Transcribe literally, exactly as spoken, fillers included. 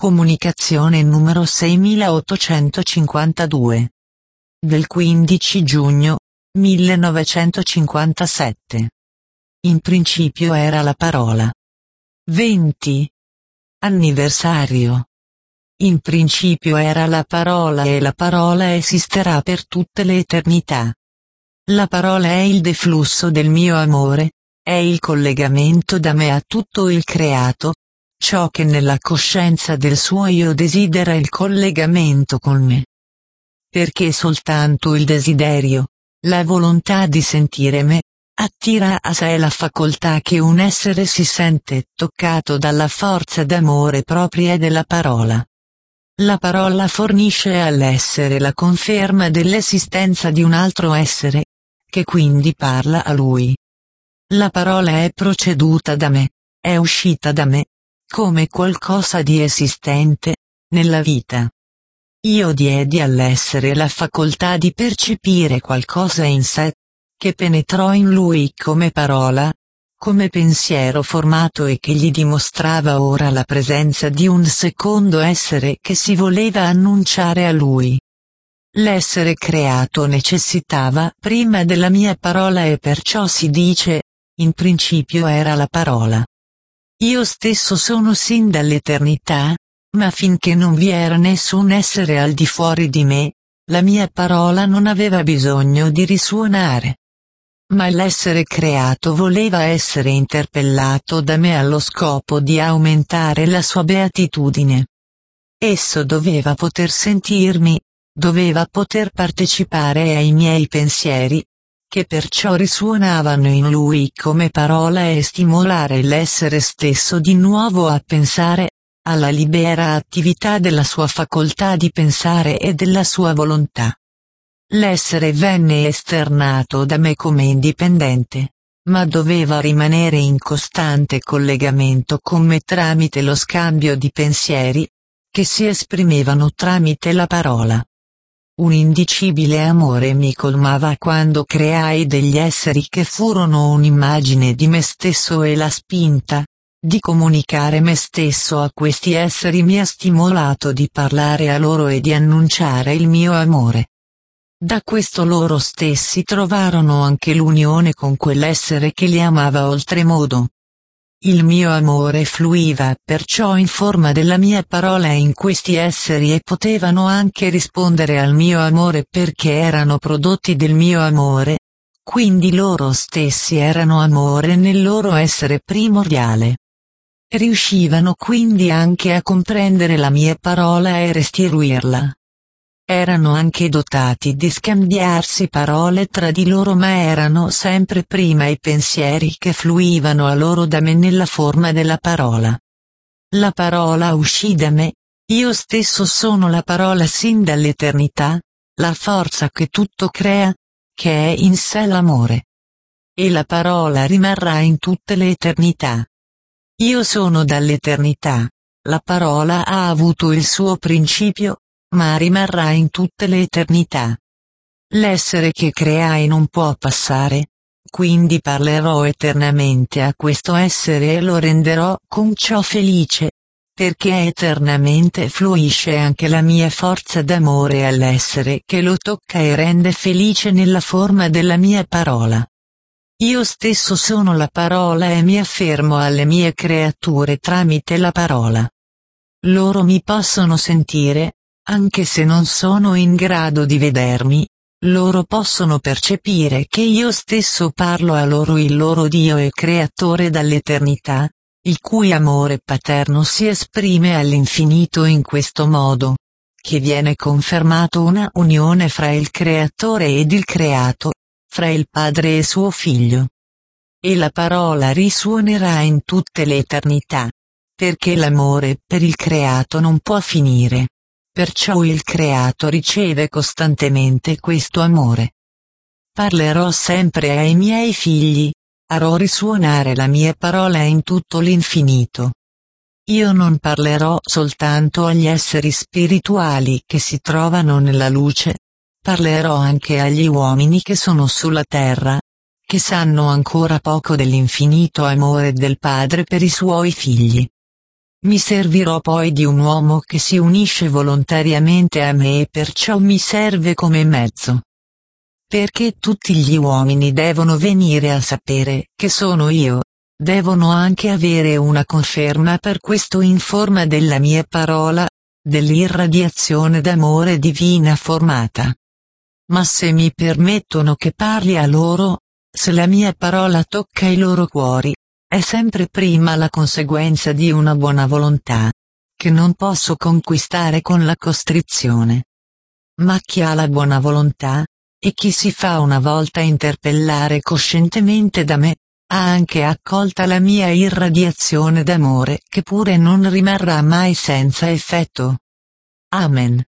Comunicazione numero seiemilaottocentocinquantadue. Del quindici giugno millenovecentocinquantasette. In principio era la parola. venti. Anniversario. In principio era la parola e la parola esisterà per tutte le eternità. La parola è il deflusso del mio amore, è il collegamento da me a tutto il creato, ciò che nella coscienza del suo io desidera il collegamento con me. Perché soltanto il desiderio, la volontà di sentire me, attira a sé la facoltà che un essere si sente toccato dalla forza d'amore propria della parola. La parola fornisce all'essere la conferma dell'esistenza di un altro essere, che quindi parla a lui. La parola è proceduta da me, è uscita da me, come qualcosa di esistente, nella vita. Io diedi all'essere la facoltà di percepire qualcosa in sé, che penetrò in lui come parola, come pensiero formato e che gli dimostrava ora la presenza di un secondo essere che si voleva annunciare a lui. L'essere creato necessitava prima della mia parola e perciò si dice, in principio era la parola. Io stesso sono sin dall'eternità, ma finché non vi era nessun essere al di fuori di me, la mia parola non aveva bisogno di risuonare. Ma l'essere creato voleva essere interpellato da me allo scopo di aumentare la sua beatitudine. Esso doveva poter sentirmi, doveva poter partecipare ai miei pensieri, che perciò risuonavano in lui come parola e stimolare l'essere stesso di nuovo a pensare, alla libera attività della sua facoltà di pensare e della sua volontà. L'essere venne esternato da me come indipendente, ma doveva rimanere in costante collegamento con me tramite lo scambio di pensieri, che si esprimevano tramite la parola. Un indicibile amore mi colmava quando creai degli esseri che furono un'immagine di me stesso e la spinta di comunicare me stesso a questi esseri mi ha stimolato di parlare a loro e di annunciare il mio amore. Da questo loro stessi trovarono anche l'unione con quell'essere che li amava oltremodo. Il mio amore fluiva perciò in forma della mia parola in questi esseri e potevano anche rispondere al mio amore perché erano prodotti del mio amore, quindi loro stessi erano amore nel loro essere primordiale. Riuscivano quindi anche a comprendere la mia parola e restituirla. Erano anche dotati di scambiarsi parole tra di loro ma erano sempre prima i pensieri che fluivano a loro da me nella forma della parola. La parola uscì da me, io stesso sono la parola sin dall'eternità, la forza che tutto crea, che è in sé l'amore. E la parola rimarrà in tutte le eternità. Io sono dall'eternità, la parola ha avuto il suo principio, ma rimarrà in tutte le eternità. L'essere che creai non può passare, quindi parlerò eternamente a questo essere e lo renderò con ciò felice, perché eternamente fluisce anche la mia forza d'amore all'essere che lo tocca e rende felice nella forma della mia parola. Io stesso sono la parola e mi affermo alle mie creature tramite la parola. Loro mi possono sentire, anche se non sono in grado di vedermi, loro possono percepire che io stesso parlo a loro il loro Dio e Creatore dall'eternità, il cui amore paterno si esprime all'infinito in questo modo, che viene confermato una unione fra il Creatore ed il Creato, fra il Padre e suo Figlio. E la parola risuonerà in tutte le eternità, perché l'amore per il Creato non può finire. Perciò il creato riceve costantemente questo amore. Parlerò sempre ai miei figli, farò risuonare la mia parola in tutto l'infinito. Io non parlerò soltanto agli esseri spirituali che si trovano nella luce, parlerò anche agli uomini che sono sulla terra, che sanno ancora poco dell'infinito amore del Padre per i suoi figli. Mi servirò poi di un uomo che si unisce volontariamente a me e perciò mi serve come mezzo. Perché tutti gli uomini devono venire a sapere che sono io, devono anche avere una conferma per questo in forma della mia parola, dell'irradiazione d'amore divina formata. Ma se mi permettono che parli a loro, se la mia parola tocca i loro cuori, è sempre prima la conseguenza di una buona volontà, che non posso conquistare con la costrizione. Ma chi ha la buona volontà, e chi si fa una volta interpellare coscientemente da me, ha anche accolta la mia irradiazione d'amore che pure non rimarrà mai senza effetto. Amen.